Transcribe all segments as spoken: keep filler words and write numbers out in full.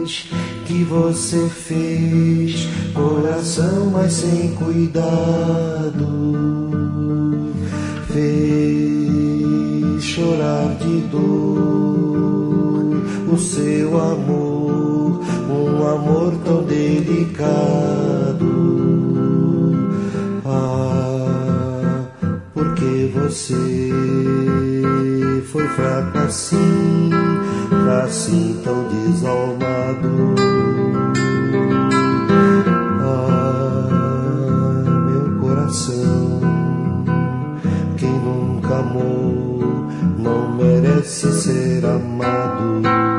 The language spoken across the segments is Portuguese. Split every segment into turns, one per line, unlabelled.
vez que você fez coração, mas sem cuidado, fez chorar de dor o seu amor, um amor tão delicado. Ah, porque você foi fraco assim, assim tão desalmado. Ah, meu coração, quem nunca amou não merece ser amado.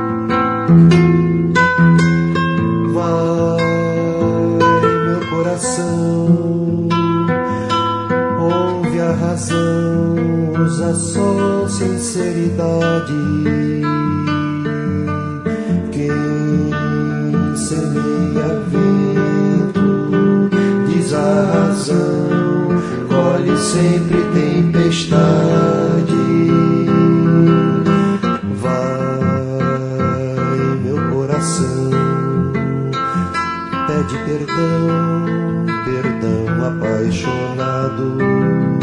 Vai, meu coração, ouve a razão, usa só sinceridade. Quem semeia vento diz a razão, colhe sempre tempestade. Vai, meu coração, pede perdão, perdão apaixonado.